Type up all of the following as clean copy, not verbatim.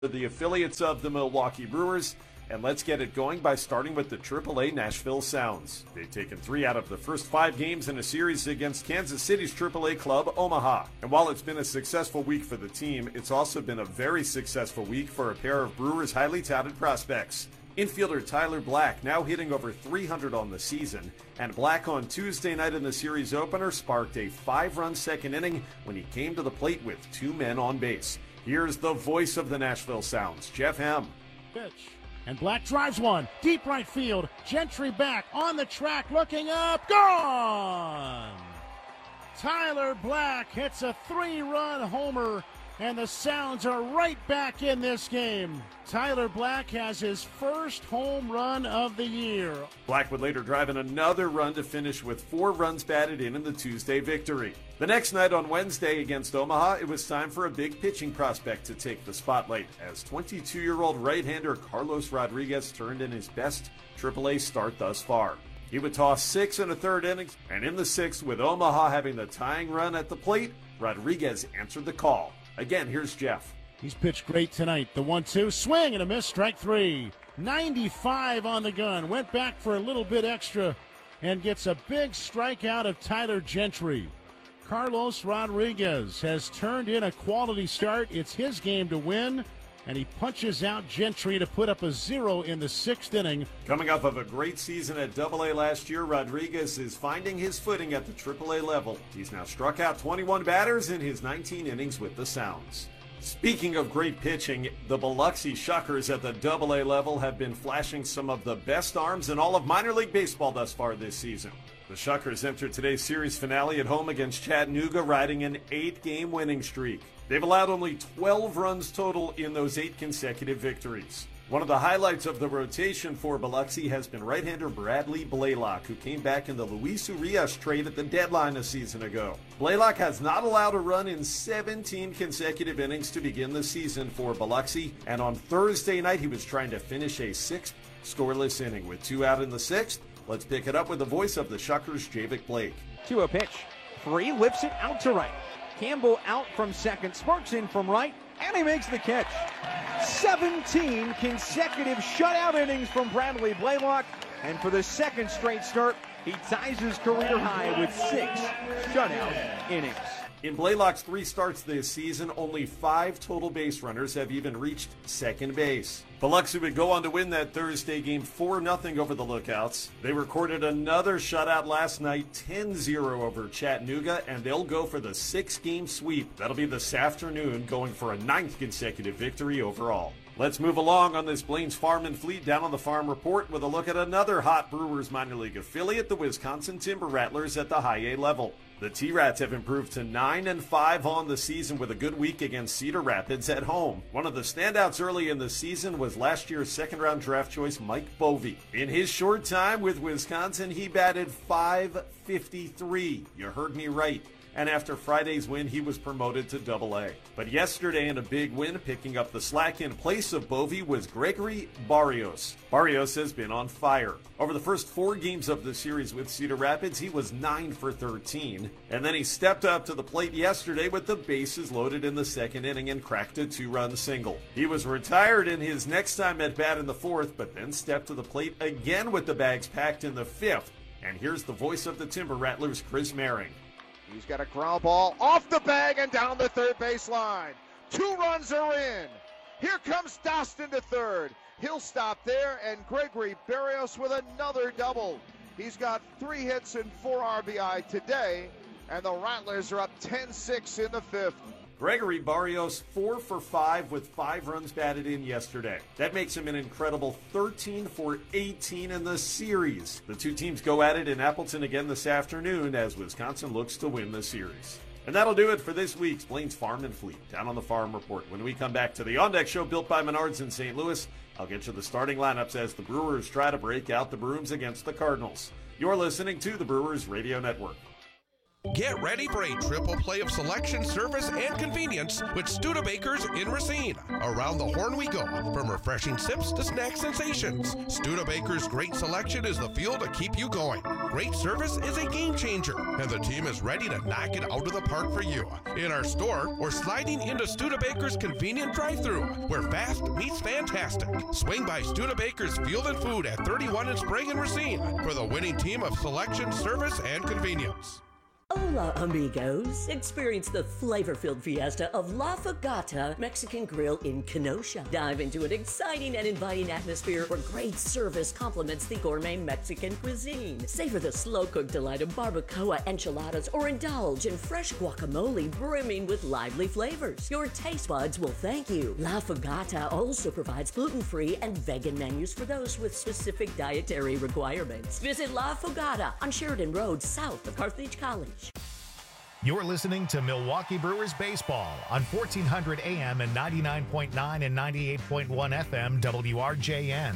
the affiliates of the Milwaukee Brewers, and let's get it going by starting with the AAA Nashville Sounds. They've taken 3 out of the first 5 games in a series against Kansas City's AAA club, Omaha. And while it's been a successful week for the team, it's also been a very successful week for a pair of Brewers' highly touted prospects. Infielder Tyler Black now hitting over 300 on the season, and Black on Tuesday night in the series opener sparked a 5-run second inning when he came to the plate with 2 men on base. Here's the voice of the Nashville Sounds, Jeff Hem. Pitch. And Black drives one. Deep right field. Gentry back on the track looking up. Gone! Tyler Black hits a 3-run homer, and the Sounds are right back in this game. Tyler Black has his first home run of the year. Black would later drive in another run to finish with 4 runs batted in the Tuesday victory. The next night on Wednesday against Omaha, it was time for a big pitching prospect to take the spotlight as 22-year-old right-hander Carlos Rodriguez turned in his best AAA start thus far. He would toss 6 1/3 innings, and in the 6th, with Omaha having the tying run at the plate, Rodriguez answered the call. Again, here's Jeff. He's pitched great tonight. The 1-2, swing and a miss, strike 3. 95 on the gun. Went back for a little bit extra and gets a big strikeout of Tyler Gentry. Carlos Rodriguez has turned in a quality start. It's his game to win, and he punches out Gentry to put up a 0 in the 6th inning. Coming off of a great season at AA last year, Rodriguez is finding his footing at the AAA level. He's now struck out 21 batters in his 19 innings with the Sounds. Speaking of great pitching, the Biloxi Shuckers at the AA level have been flashing some of the best arms in all of minor league baseball thus far this season. The Shuckers entered today's series finale at home against Chattanooga, riding an 8-game winning streak. They've allowed only 12 runs total in those 8 consecutive victories. One of the highlights of the rotation for Biloxi has been right-hander Bradley Blaylock, who came back in the Luis Urias trade at the deadline a season ago. Blaylock has not allowed a run in 17 consecutive innings to begin the season for Biloxi, and on Thursday night he was trying to finish a 6th scoreless inning. With 2 out in the 6th, let's pick it up with the voice of the Shuckers, Javik Blake. 2-0 pitch. Free, lifts it out to right. Campbell out from second, sparks in from right, and he makes the catch. 17 consecutive shutout innings from Bradley Blaylock, and for the second straight start, he ties his career high with 6 shutout innings. In Blaylock's 3 starts this season, only 5 total base runners have even reached second base. Biloxi would go on to win that Thursday game 4-0 over the Lookouts. They recorded another shutout last night, 10-0 over Chattanooga, and they'll go for the 6-game sweep. That'll be this afternoon, going for a 9th consecutive victory overall. Let's move along on this Blaine's Farm and Fleet Down on the Farm report with a look at another hot Brewers minor league affiliate, the Wisconsin Timber Rattlers at the high A level. The T-Rats have improved to 9-5 on the season with a good week against Cedar Rapids at home. One of the standouts early in the season was last year's second-round draft choice Mike Bovee. In his short time with Wisconsin, he batted .553. You heard me right. And after Friday's win, he was promoted to AA. But yesterday, in a big win, picking up the slack in place of Bovee was Gregory Barrios. Barrios has been on fire. Over the first 4 games of the series with Cedar Rapids, he was 9 for 13. And then he stepped up to the plate yesterday with the bases loaded in the 2nd inning and cracked a 2-run single. He was retired in his next time at bat in the 4th, but then stepped to the plate again with the bags packed in the 5th. And here's the voice of the Timber Rattlers, Chris Maring. He's got a ground ball off the bag and down the third baseline. 2 runs are in. Here comes Dostin to third. He'll stop there, and Gregory Barrios with another double. He's got 3 hits and 4 RBI today, and the Rattlers are up 10-6 in the 5th. Gregory Barrios 4 for 5 with 5 runs batted in yesterday. That makes him an incredible 13 for 18 in the series. The 2 teams go at it in Appleton again this afternoon as Wisconsin looks to win the series. And that'll do it for this week's Blaine's Farm and Fleet Down on the Farm report. When we come back to the On Deck Show built by Menards in St. Louis, I'll get you the starting lineups as the Brewers try to break out the brooms against the Cardinals. You're listening to the Brewers Radio Network. Get ready for a triple play of selection, service, and convenience with Studebakers in Racine. Around the horn we go, from refreshing sips to snack sensations. Studebakers' great selection is the fuel to keep you going. Great service is a game changer, and the team is ready to knock it out of the park for you. In our store, or sliding into Studebakers' convenient drive-thru, where fast meets fantastic. Swing by Studebakers Field and Food at 31 in Sprague and Racine for the winning team of selection, service, and convenience. Hola, amigos. Experience the flavor-filled fiesta of La Fogata Mexican Grill in Kenosha. Dive into an exciting and inviting atmosphere where great service complements the gourmet Mexican cuisine. Savor the slow-cooked delight of barbacoa enchiladas or indulge in fresh guacamole brimming with lively flavors. Your taste buds will thank you. La Fogata also provides gluten-free and vegan menus for those with specific dietary requirements. Visit La Fogata on Sheridan Road, south of Carthage College. You're listening to Milwaukee Brewers Baseball on 1400 AM and 99.9 and 98.1 FM WRJN.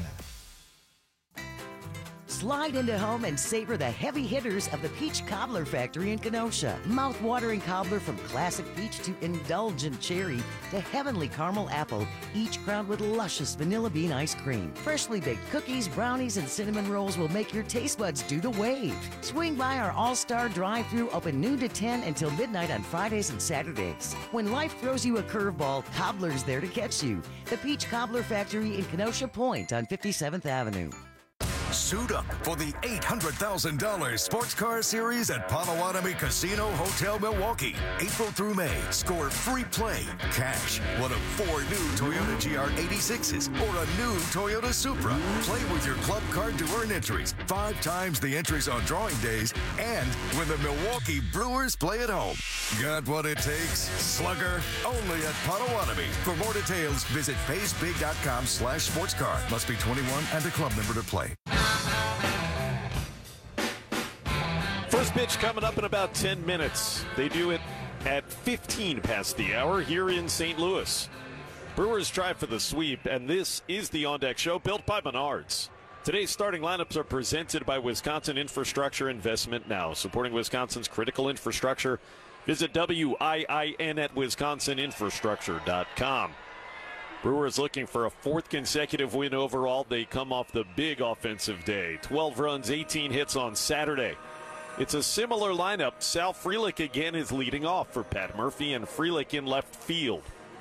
Slide into home and savor the heavy hitters of the Peach Cobbler Factory in Kenosha. Mouth-watering cobbler from classic peach to indulgent cherry to heavenly caramel apple, each crowned with luscious vanilla bean ice cream. Freshly baked cookies, brownies, and cinnamon rolls will make your taste buds do the wave. Swing by our all-star drive-thru, open noon to 10 until midnight on Fridays and Saturdays. When life throws you a curveball, Cobbler's there to catch you. The Peach Cobbler Factory in Kenosha Point on 57th Avenue. Suit up for the $800,000 Sports Car Series at Potawatomi Casino Hotel Milwaukee. April through May, score free play, cash, one of 4 new Toyota GR86s or a new Toyota Supra. Play with your club card to earn entries, 5 times the entries on drawing days, and when the Milwaukee Brewers play at home. Got what it takes? Slugger, only at Potawatomi. For more details, visit paysbig.com/sportscar. Must be 21 and a club member to play. First pitch coming up in about 10 minutes. They do it at 15 past the hour here in St. Louis. Brewers try for the sweep, and this is the On Deck Show built by Menards. Today's starting lineups are presented by Wisconsin Infrastructure Investment Now. Supporting Wisconsin's critical infrastructure, visit WIIN at wisconsininfrastructure.com. Brewers looking for a 4th consecutive win overall. They come off the big offensive day. 12 runs, 18 hits on Saturday. It's a similar lineup. Sal Frelick again is leading off for Pat Murphy and Frelick in left field.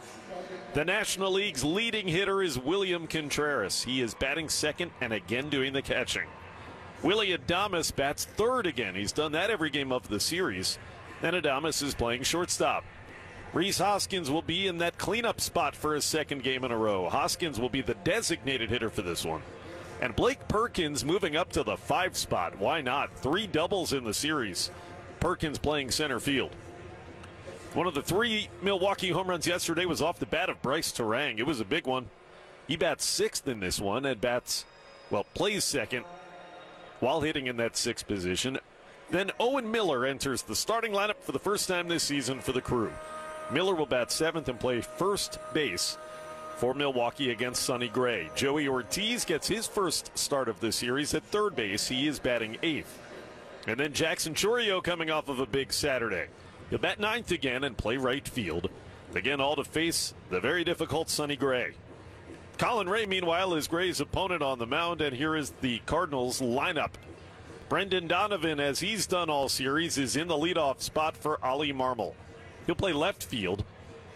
The National League's leading hitter is William Contreras. He is batting second and again doing the catching. Willy Adames bats third again. He's done that every game of the series. And Adames is playing shortstop. Rhys Hoskins will be in that cleanup spot for his 2nd game in a row. Hoskins will be the designated hitter for this one. And Blake Perkins moving up to the 5 spot. Why not? 3 doubles in the series. Perkins playing center field. One of the 3 Milwaukee home runs yesterday was off the bat of Bryce Terang. It was a big one. He bats 6th in this one and plays second while hitting in that 6th position. Then Owen Miller enters the starting lineup for the first time this season for the Crew. Miller will bat 7th and play first base for Milwaukee against Sonny Gray. Joey Ortiz gets his first start of the series at third base. He is batting 8th. And then Jackson Chourio coming off of a big Saturday. He'll bat 9th again and play right field. Again, all to face the very difficult Sonny Gray. Colin Ray, meanwhile, is Gray's opponent on the mound, and here is the Cardinals lineup. Brendan Donovan, as he's done all series, is in the leadoff spot for Ollie Marmol. He'll play left field.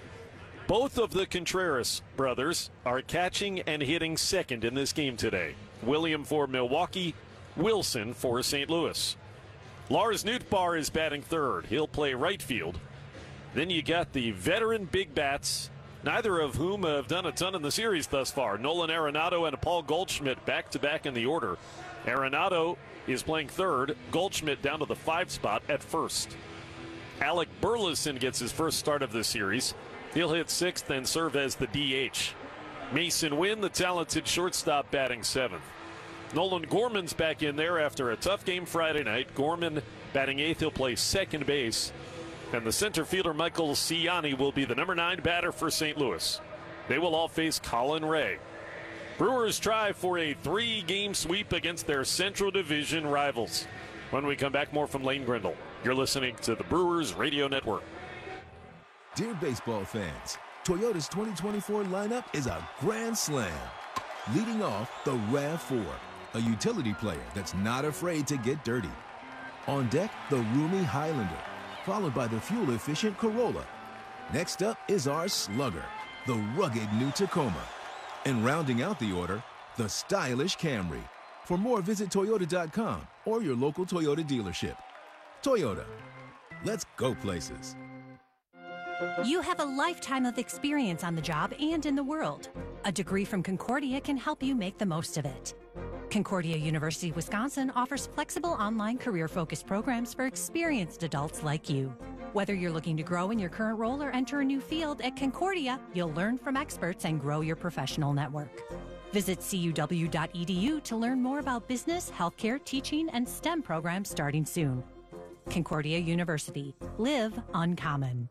Both of the Contreras brothers are catching and hitting second in this game today. William for Milwaukee, Wilson for St. Louis. Lars Nootbaar is batting third. He'll play right field. Then you got the veteran big bats, neither of whom have done a ton in the series thus far. Nolan Arenado and Paul Goldschmidt back-to-back in the order. Arenado is playing third. Goldschmidt down to the 5 spot at first. Alec Burleson gets his first start of the series. He'll hit 6th and serve as the DH. Mason Wynn, the talented shortstop, batting 7th. Nolan Gorman's back in there after a tough game Friday night. Gorman batting 8th. He'll play second base. And the center fielder, Michael Ciani, will be the number 9 batter for St. Louis. They will all face Colin Ray. Brewers try for a 3-game sweep against their Central Division rivals. When we come back, more from Lane Grindle. You're listening to the Brewers Radio Network. Dear baseball fans, Toyota's 2024 lineup is a grand slam. Leading off, the RAV4, a utility player that's not afraid to get dirty. On deck, the roomy Highlander, followed by the fuel-efficient Corolla. Next up is our slugger, the rugged new Tacoma. And rounding out the order, the stylish Camry. For more, visit Toyota.com or your local Toyota dealership. Toyota, let's go places. You have a lifetime of experience on the job and in the world. A degree from Concordia can help you make the most of it. Concordia University, Wisconsin offers flexible online career-focused programs for experienced adults like you. Whether you're looking to grow in your current role or enter a new field, at Concordia, you'll learn from experts and grow your professional network. Visit cuw.edu to learn more about business, healthcare, teaching, and STEM programs starting soon. Concordia University. Live uncommon.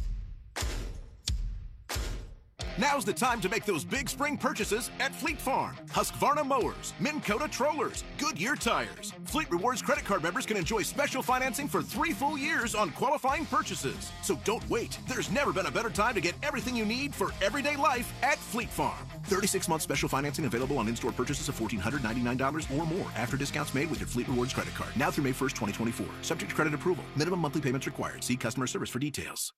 Now's the time to make those big spring purchases at Fleet Farm. Husqvarna mowers, Minn Kota trollers, Goodyear tires. Fleet Rewards credit card members can enjoy special financing for 3 full years on qualifying purchases. So don't wait. There's never been a better time to get everything you need for everyday life at Fleet Farm. 36-month special financing available on in-store purchases of $1,499 or more after discounts made with your Fleet Rewards credit card. Now through May 1st, 2024. Subject to credit approval. Minimum monthly payments required. See customer service for details.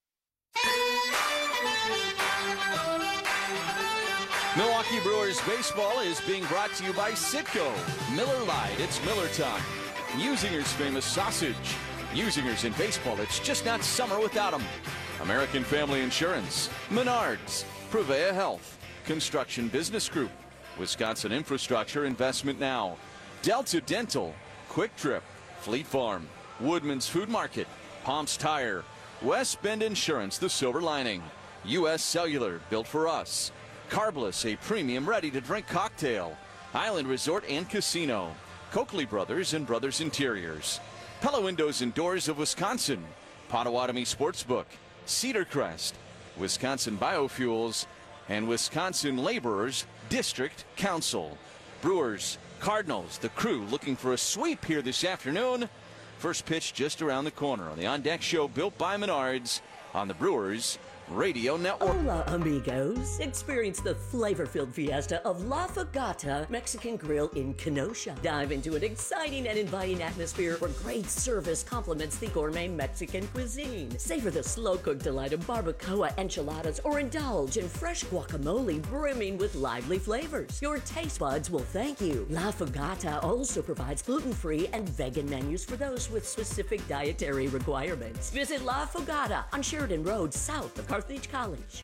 Milwaukee Brewers baseball is being brought to you by Citgo. Miller Lite, it's Miller time. Usinger's famous sausage. Usinger's in baseball, it's just not summer without them. American Family Insurance. Menards. Prevea Health. Construction Business Group. Wisconsin Infrastructure Investment Now. Delta Dental. Quick Trip. Fleet Farm. Woodman's Food Market. Palms Tire. West Bend Insurance, the silver lining. U.S. Cellular, built for us. Carbless, a premium ready-to-drink cocktail. Island Resort and Casino. Coakley Brothers and Brothers Interiors. Pella Windows and Doors of Wisconsin. Potawatomi Sportsbook. Cedar Crest. Wisconsin Biofuels. And Wisconsin Laborers District Council. Brewers, Cardinals, the Crew looking for a sweep here this afternoon. First pitch just around the corner on the On Deck Show built by Menards on the Brewers Radio Network. Hola, amigos. Experience the flavor-filled fiesta of La Fogata Mexican Grill in Kenosha. Dive into an exciting and inviting atmosphere where great service complements the gourmet Mexican cuisine. Savor the slow-cooked delight of barbacoa enchiladas or indulge in fresh guacamole brimming with lively flavors. Your taste buds will thank you. La Fogata also provides gluten-free and vegan menus for those with specific dietary requirements. Visit La Fogata on Sheridan Road, south of Carthage College.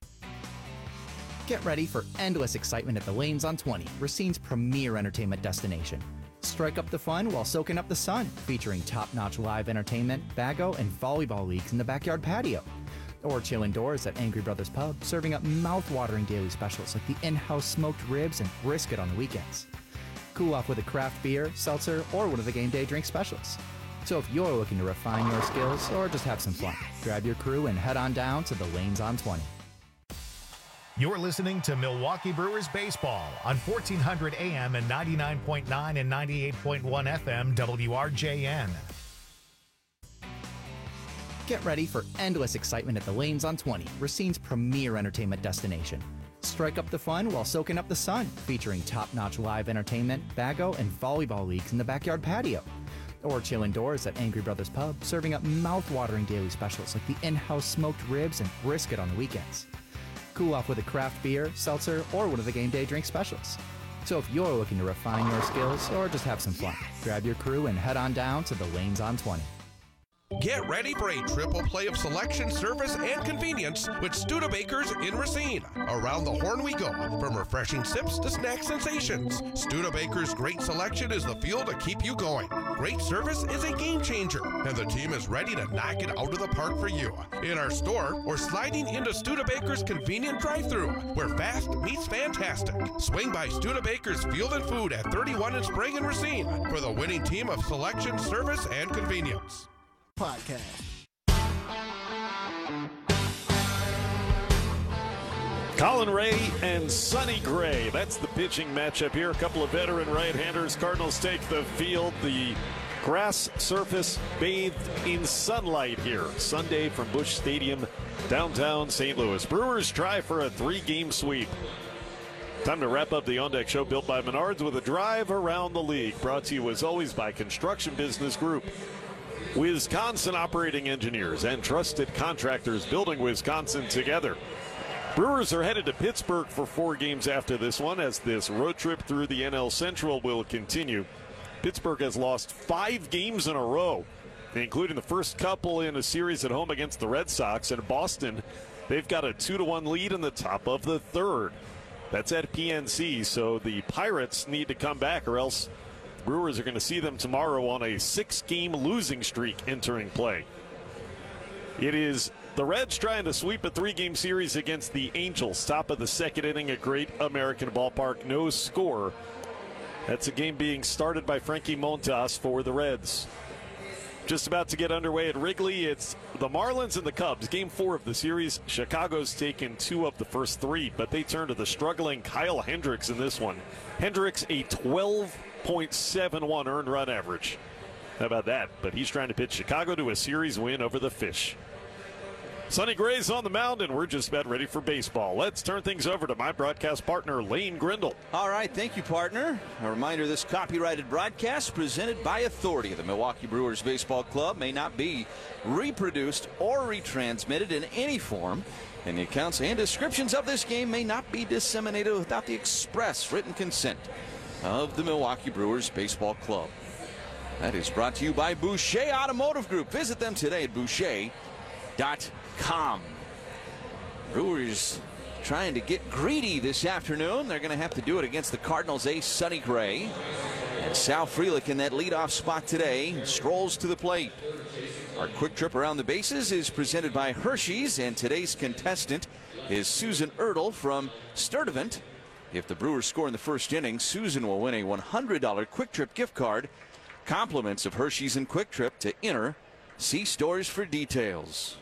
Get ready for endless excitement at the Lanes on 20, Racine's premier entertainment destination. Strike up the fun while soaking up the sun, featuring top-notch live entertainment, bago, and volleyball leagues in the backyard patio. Or chill indoors at Angry Brothers Pub, serving up mouth-watering daily specials like the in-house smoked ribs and brisket on the weekends. Cool off with a craft beer, seltzer, or one of the game day drink specials. So if you're looking to refine your skills or just have some fun, grab your crew and head on down to the Lanes on 20. You're listening to Milwaukee Brewers Baseball on 1400 AM and 99.9 and 98.1 FM WRJN. Get ready for endless excitement at the Lanes on 20, Racine's premier entertainment destination. Strike up the fun while soaking up the sun, featuring top-notch live entertainment, bago, and volleyball leagues in the backyard patio. Or chill indoors at Angry Brothers Pub, serving up mouth-watering daily specials like the in-house smoked ribs and brisket on the weekends. Cool off with a craft beer, seltzer, or one of the game day drink specials. So if you're looking to refine your skills or just have some fun, grab your crew and head on down to the Lanes on 20. Get ready for a triple play of selection, service, and convenience with Studebakers in Racine. Around the horn we go, from refreshing sips to snack sensations. Studebakers' great selection is the fuel to keep you going. Great service is a game changer, and the team is ready to knock it out of the park for you. In our store, or sliding into Studebakers' convenient drive-thru, where fast meets fantastic. Swing by Studebakers Field and Food at 31 in Sprague and Racine for the winning team of selection, service, and convenience. Podcast. Colin Ray and Sonny Gray. That's the pitching matchup here. A couple of veteran right-handers. Cardinals take the field. The Grass surface bathed in sunlight here. Sunday from Busch Stadium, downtown St. Louis. Brewers try for a 3-game sweep. Time to wrap up the On Deck Show built by Menards with a drive around the league. Brought to you as always by Construction Business Group. Wisconsin operating engineers and trusted contractors building Wisconsin together. Brewers are headed to Pittsburgh for 4 games after this one as this road trip through the NL Central will continue. Pittsburgh has lost 5 games in a row, including the first couple in a series at home against the Red Sox. And Boston, they've got a 2-1 lead in the top of the 3rd. That's at PNC, so the Pirates need to come back or else Brewers are going to see them tomorrow on a 6-game losing streak entering play. It is the Reds trying to sweep a 3-game series against the Angels. Top of the 2nd inning at Great American Ballpark. No score. That's a game being started by Frankie Montas for the Reds. Just about to get underway at Wrigley. It's the Marlins and the Cubs. Game 4 of the series. Chicago's taken 2 of the first 3, but they turn to the struggling Kyle Hendricks in this one. Hendricks, a 12.71 earned run average. How about that? But he's trying to pitch Chicago to a series win over the Fish. Sonny Gray's on the mound, and we're just about ready for baseball. Let's turn things over to my broadcast partner, Lane Grindle. All right, thank you, partner. A reminder, this copyrighted broadcast presented by authority of the Milwaukee Brewers Baseball Club may not be reproduced or retransmitted in any form, and the accounts and descriptions of this game may not be disseminated without the express written consent of the Milwaukee Brewers Baseball Club. That is brought to you by Boucher Automotive Group. Visit them today at Boucher.com. Brewers trying to get greedy this afternoon. They're going to have to do it against the Cardinals' ace, Sonny Gray. And Sal Frelick in that leadoff spot today strolls to the plate. Our quick trip around the bases is presented by Hershey's, and today's contestant is Susan Erdl from Sturdivant. If the Brewers score in the first inning, Susan will win a $100 quick trip gift card. Compliments of Hershey's and Quick Trip. To enter, see stores for details.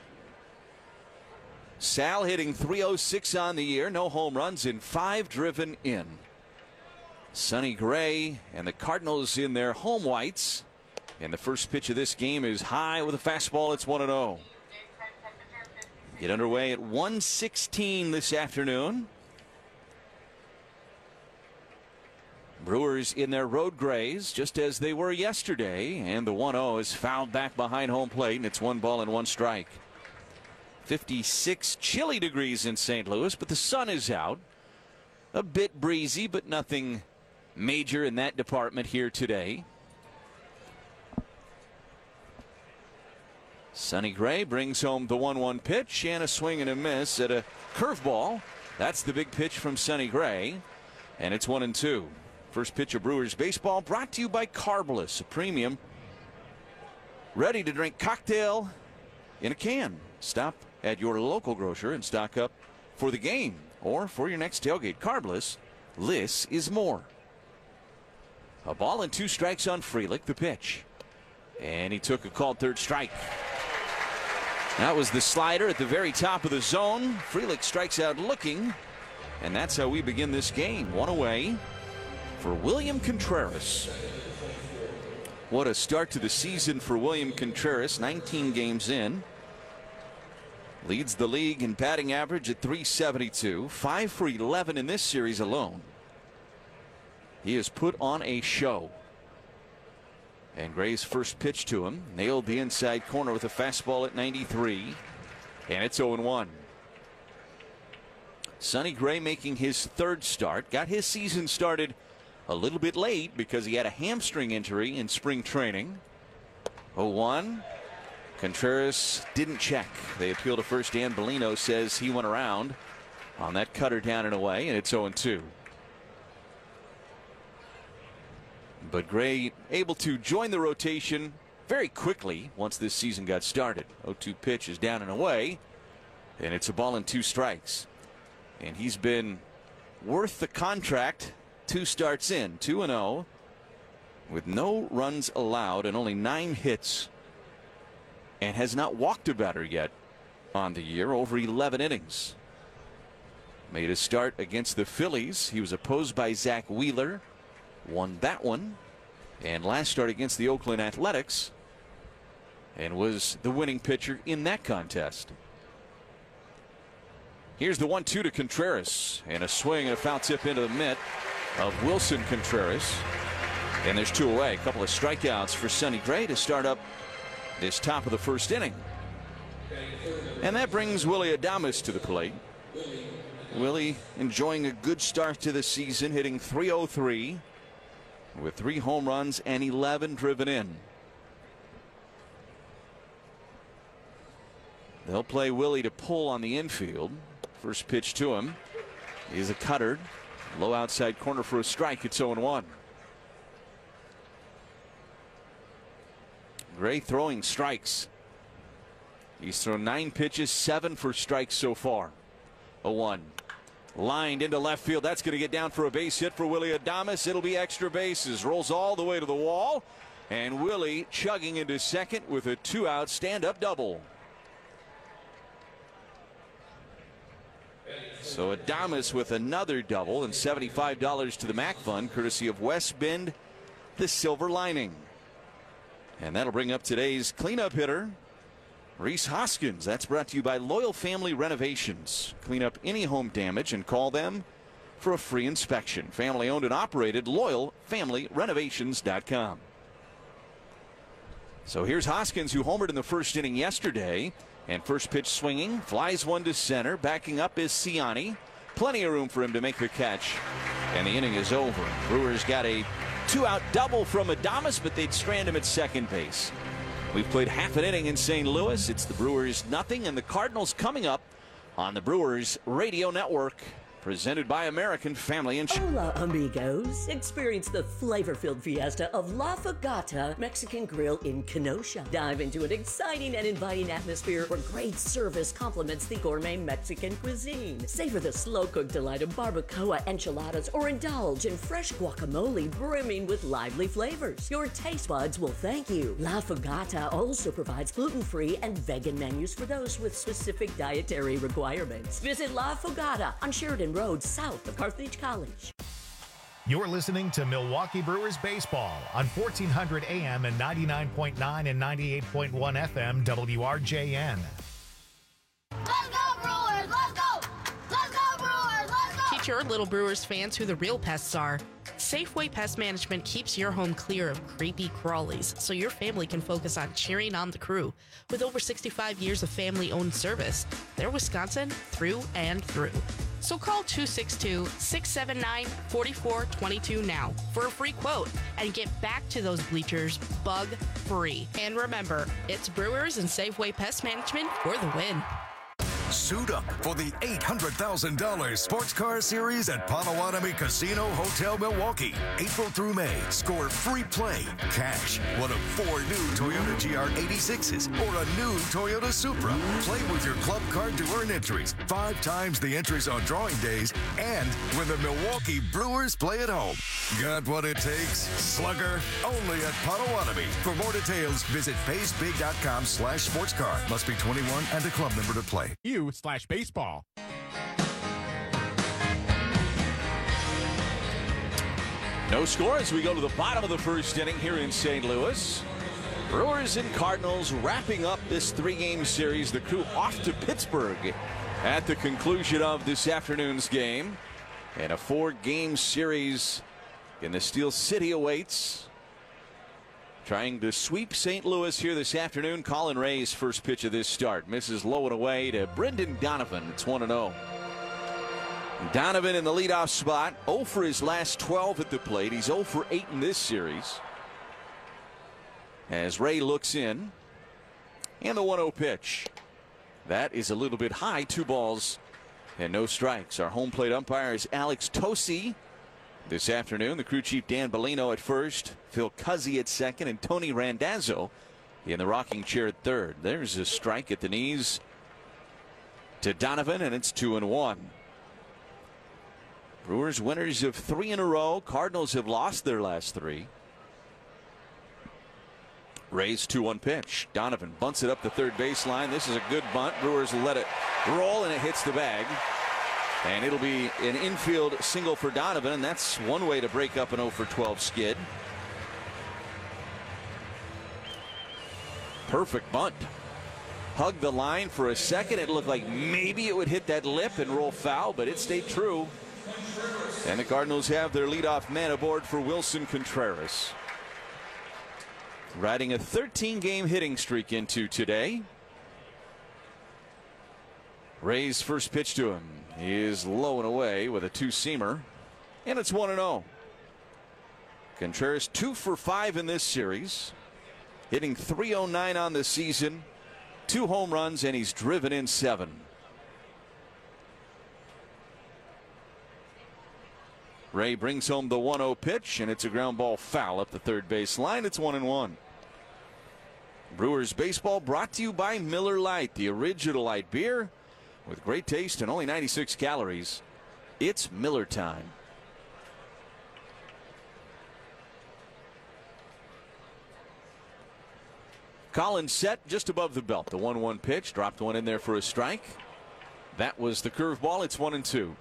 Sal hitting .306 on the year, no home runs and 5 driven in. Sonny Gray and the Cardinals in their home whites. And the first pitch of this game is high with a fastball. It's 1-0. Get underway at 1:16 this afternoon. Brewers in their road grays, just as they were yesterday. And the 1-0 is fouled back behind home plate, and it's 1 ball and 1 strike. 56 chilly degrees in St. Louis, but the sun is out. A bit breezy, but nothing major in that department here today. Sonny Gray brings home the 1-1 pitch and a swing and a miss at a curveball. That's the big pitch from Sonny Gray, and it's 1-2. First pitch of Brewers baseball brought to you by Carbliss, a premium ready-to-drink cocktail in a can. Stop at your local grocer and stock up for the game or for your next tailgate. Carbliss, less is more. A ball and 2 strikes on Frelick, the pitch. And he took a called third strike. That was the slider at the very top of the zone. Frelick strikes out looking, and that's how we begin this game. 1 away for William Contreras. What a start to the season for William Contreras, 19 games in. Leads the league in batting average at .372, 5 for 11 in this series alone. He has put on a show. And Gray's first pitch to him nailed the inside corner with a fastball at 93, and it's 0-1. Sonny Gray making his 3rd start. Got his season started a little bit late because he had a hamstring injury in spring training. 0-1. Contreras didn't check. They appeal to first. Dan Bellino says he went around on that cutter down and away, and it's 0-2. But Gray able to join the rotation very quickly once this season got started. 0-2 pitch is down and away, and it's a ball and 2 strikes. And he's been worth the contract. 2 starts in, 2-0, with no runs allowed and only 9 hits. And has not walked a batter yet on the year, over 11 innings. Made a start against the Phillies. He was opposed by Zach Wheeler. Won that one. and last start against the Oakland Athletics, and was the winning pitcher in that contest. Here's the 1-2 to Contreras, and a swing and a foul tip into the mitt of Wilson Contreras. And there's 2 away. A couple of strikeouts for Sonny Gray to start up this top of the first inning. And that brings Willy Adames to the plate. Willie enjoying a good start to the season, hitting .303 with 3 home runs and 11 driven in. They'll play Willie to pull on the infield. First pitch to him is a cutter. Low outside corner for a strike. It's 0-1. Gray throwing strikes. He's thrown 9 pitches, 7 for strikes so far. 0-1. Lined into left field. That's going to get down for a base hit for Willy Adames. It'll be extra bases. Rolls all the way to the wall. And Willie chugging into second with a 2-out stand-up double. So Adames with another double and $75 to the MAC Fund, courtesy of West Bend, the Silver Lining. And that'll bring up today's cleanup hitter, Rhys Hoskins. That's brought to you by Loyal Family Renovations. Clean up any home damage and call them for a free inspection. Family owned and operated, LoyalFamilyRenovations.com. So here's Hoskins, who homered in the first inning yesterday. And first pitch swinging, flies one to center. Backing up is Ciani. Plenty of room for him to make the catch. And the inning is over. Brewers got a 2-out double from Adames, but they'd strand him at second base. We've played half an inning in St. Louis. It's the Brewers nothing, and the Cardinals coming up on the Brewers Radio Network. Presented by American Family Insurance. Hola, amigos. Experience the flavor-filled fiesta of La Fogata Mexican Grill in Kenosha. Dive into an exciting and inviting atmosphere where great service complements the gourmet Mexican cuisine. Savor the slow-cooked delight of barbacoa enchiladas or indulge in fresh guacamole brimming with lively flavors. Your taste buds will thank you. La Fogata also provides gluten-free and vegan menus for those with specific dietary requirements. Visit La Fogata on Sheridan Road, south of Carthage College. You're listening to Milwaukee Brewers Baseball on 1400 AM and 99.9 and 98.1 FM WRJN. Let's go, Brewers! Let's go! Let's go, Brewers! Let's go! Teach your little Brewers fans who the real pests are. Safeway Pest Management keeps your home clear of creepy crawlies so your family can focus on cheering on the crew. With over 65 years of family-owned service, they're Wisconsin through and through. So call 262-679-4422 now for a free quote and get back to those bleachers bug-free. And remember, it's Brewers and Safeway Pest Management for the win. Suit up for the $800,000 Sports Car Series at Potawatomi Casino Hotel Milwaukee. April through May, score free play, cash, one of 4 new Toyota GR86s or a new Toyota Supra. Play with your club card to earn entries, 5 times the entries on drawing days, and when the Milwaukee Brewers play at home. Got what it takes? Slugger, only at Potawatomi. For more details, visit paysbig.com/sportscar. Must be 21 and a club member to play. U/baseball. No score as we go to the bottom of the first inning here in St. Louis. Brewers and Cardinals wrapping up this 3-game series. The crew off to Pittsburgh at the conclusion of this afternoon's game. And a 4-game series in the Steel City awaits. Trying to sweep St. Louis here this afternoon. Colin Ray's first pitch of this start misses low and away to Brendan Donovan. It's 1-0. Donovan in the leadoff spot. 0 for his last 12 at the plate. He's 0 for 8 in this series. As Ray looks in. And the 1-0 pitch. That is a little bit high. 2 balls and no strikes. Our home plate umpire is Alex Tosi. This afternoon, the crew chief Dan Bellino at first, Phil Cuzzy at second, and Tony Randazzo in the rocking chair at third. There's a strike at the knees to Donovan, and it's 2-1. Brewers winners of 3 in a row. Cardinals have lost their last 3. Ray's 2-1 pitch. Donovan bunts it up the third baseline. This is a good bunt. Brewers let it roll, and it hits the bag. And it'll be an infield single for Donovan, and that's one way to break up an 0 for 12 skid. perfect bunt. Hugged the line for a second. It looked like maybe it would hit that lip and roll foul, but it stayed true. And the Cardinals have their leadoff man aboard for Wilson Contreras. Riding a 13-game hitting streak into today. Ray's first pitch to him is low and away with a two-seamer, and it's 1-0. Contreras 2 for 5 in this series, hitting .309 on the season, 2 home runs, and he's driven in 7. Ray brings home the 1-0 pitch, and it's a ground ball foul up the third base line. It's 1-1. Brewers baseball brought to you by Miller Lite, the original light beer with great taste and only 96 calories. It's Miller time. Collins set just above the belt. The 1-1 pitch, dropped one in there for a strike. That was the curveball. It's 1-2.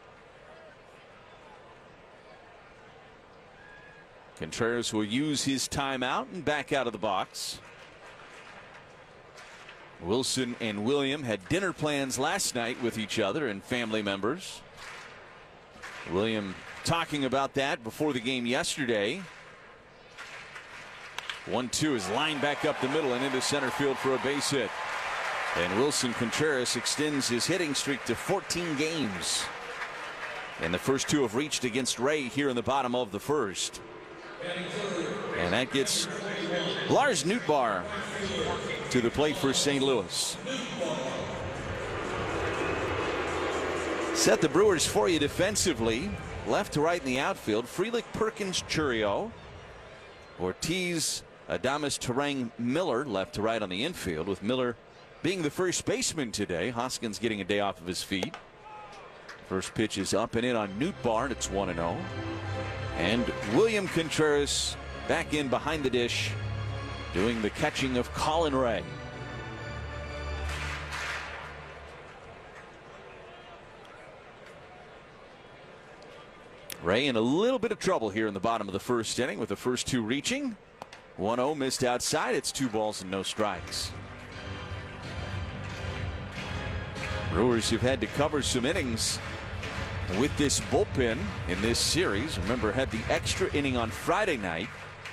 Contreras will use his timeout and back out of the box. Wilson and William had dinner plans last night with each other and family members. William talking about that before the game yesterday. 1-2 is lined back up the middle and into center field for a base hit. And Wilson Contreras extends his hitting streak to 14 games. And the first 2 have reached against Ray here in the bottom of the first. And that gets Lars Nootbaar to the plate for St. Louis. Set the Brewers for you defensively. Left to right in the outfield. Frelick, Perkins, Chourio. Ortiz, Adames, Terang, Miller left to right on the infield, with Miller being the first baseman today. Hoskins getting a day off of his feet. First pitch is up and in on Nootbaar, and it's 1-0. And William Contreras back in behind the dish, doing the catching of Colin Ray. Ray in a little bit of trouble here in the bottom of the first inning with the first 2 reaching. 1-0 missed outside. It's 2 balls and no strikes. Brewers have had to cover some innings with this bullpen in this series. Remember, had the extra inning on Friday night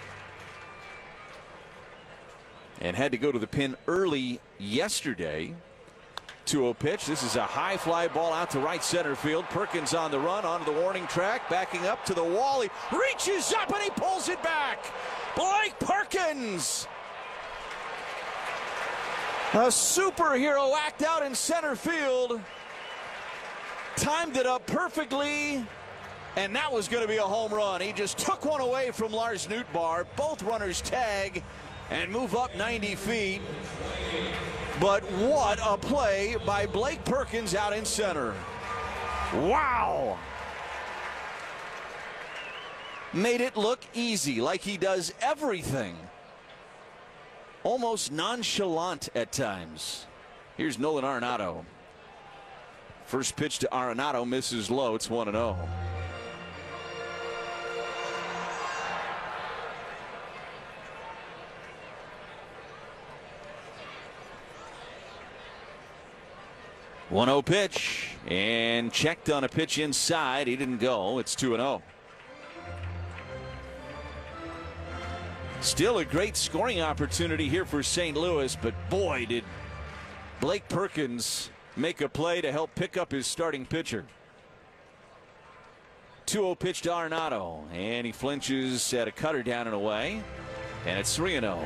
and had to go to the pen early yesterday. 2-0 pitch. This is a high fly ball out to right center field. Perkins on the run onto the warning track, backing up to the wall. He reaches up and he pulls it back. Blake Perkins, a superhero act out in center field, timed it up perfectly, and that was going to be a home run. He just took one away from Lars Nootbaar. Both runners tag and move up 90 feet. But what a play by Blake Perkins out in center. Wow. Made it look easy, like he does everything. Almost nonchalant at times. Here's Nolan Arenado. First pitch to Arenado misses low. It's 1-0. One-0 pitch, and checked on a pitch inside. He didn't go. It's 2-0. Still a great scoring opportunity here for St. Louis, but boy, did Blake Perkins make a play to help pick up his starting pitcher. 2-0 pitch to Arenado, and he flinches at a cutter down and away, and it's 3-0.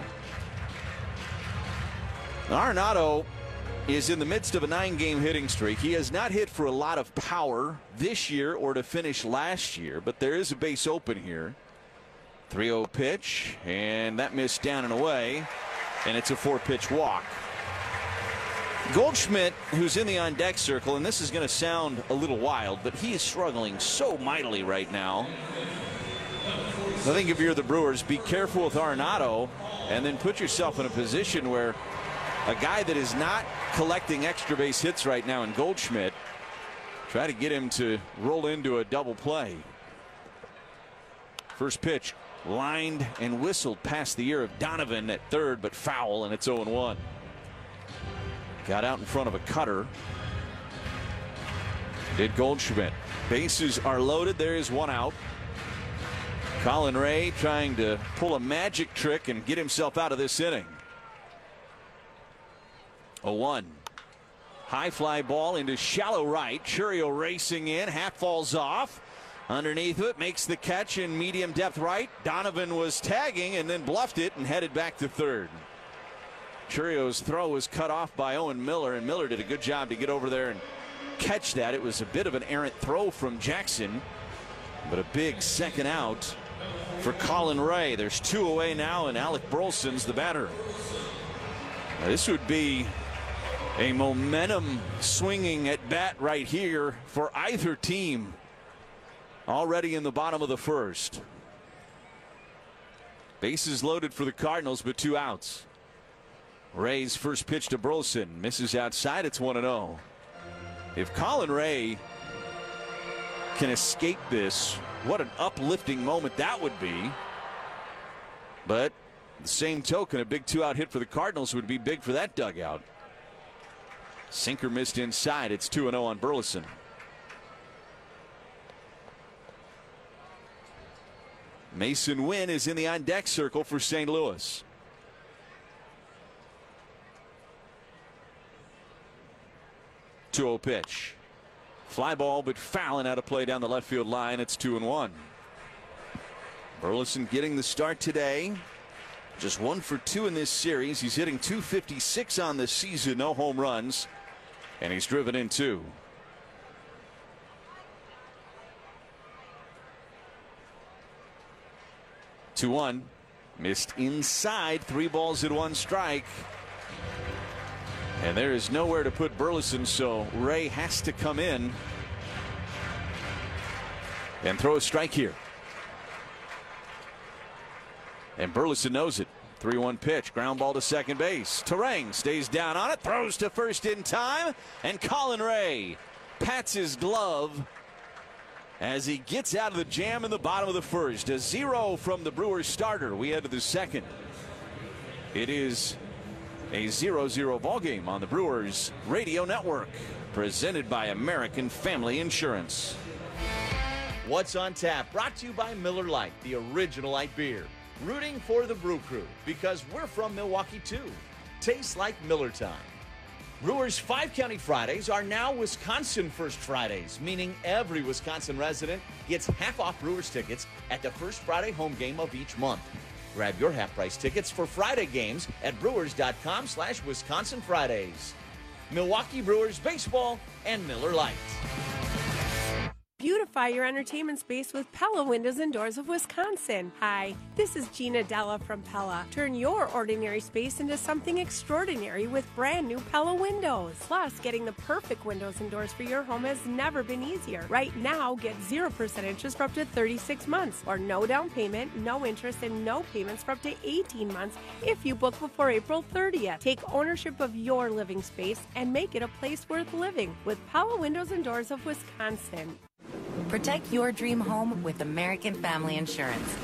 Arenado is in the midst of a 9-game hitting streak. He has not hit for a lot of power this year or to finish last year, but there is a base open here. 3-0 pitch, and that missed down and away, and it's a 4-pitch walk. Goldschmidt, who's in the on-deck circle, and this is going to sound a little wild, but he is struggling so mightily right now. I think if you're the Brewers, be careful with Arenado, and then put yourself in a position where a guy that is not collecting extra base hits right now in Goldschmidt, try to get him to roll into a double play. First pitch lined and whistled past the ear of Donovan at third, but foul, and it's 0-1. Got out in front of a cutter. Did Goldschmidt. Bases are loaded. There is one out. Colin Ray trying to pull a magic trick and get himself out of this inning. 0-1. High fly ball into shallow right. Churio racing in. Half falls off. Underneath it, makes the catch in medium depth right. Donovan was tagging and then bluffed it and headed back to third. Churio's throw was cut off by Owen Miller, and Miller did a good job to get over there and catch that. It was a bit of an errant throw from Jackson, but a big second out for Colin Ray. There's 2 away now, and Alec Burleson's the batter. Now, this would be a momentum swinging at bat right here for either team. Already in the bottom of the first. Bases loaded for the Cardinals, but 2 outs. Ray's first pitch to Burleson misses outside. It's 1-0. If Colin Ray can escape this, what an uplifting moment that would be. But the same token, a big 2-out hit for the Cardinals would be big for that dugout. Sinker missed inside. It's 2-0 on Burleson. Mason Wynn is in the on-deck circle for St. Louis. Two-0 pitch. Fly ball, but fouling out of play down the left field line. It's 2-1. Burleson getting the start today. Just 1 for 2 in this series. He's hitting .256 on the season. No home runs. And he's driven in 2. 2-1. Missed inside. 3 balls and 1 strike. And there is nowhere to put Burleson, so Ray has to come in and throw a strike here. And Burleson knows it. 3-1 pitch. Ground ball to second base. Terang stays down on it. Throws to first in time. And Colin Ray pats his glove as he gets out of the jam in the bottom of the first. A 0 from the Brewers starter. We head to the second. It is a 0-0 ball game on the Brewers Radio Network, presented by American Family Insurance. What's on Tap, brought to you by Miller Lite, the original light beer. Rooting for the Brew Crew, because we're from Milwaukee too. Tastes like Miller time. Brewers 5-County Fridays are now Wisconsin First Fridays, meaning every Wisconsin resident gets half off Brewers tickets at the first Friday home game of each month. Grab your half-price tickets for Friday games at brewers.com/Wisconsin Fridays. Milwaukee Brewers baseball and Miller Lite. Beautify your entertainment space with Pella Windows and Doors of Wisconsin. Hi, this is Gina Della from Pella. Turn your ordinary space into something extraordinary with brand new Pella windows. Plus, getting the perfect windows and doors for your home has never been easier. Right now, get 0% interest for up to 36 months, or no down payment, no interest, and no payments for up to 18 months if you book before April 30th. Take ownership of your living space and make it a place worth living with Pella Windows and Doors of Wisconsin. Protect your dream home with American Family Insurance.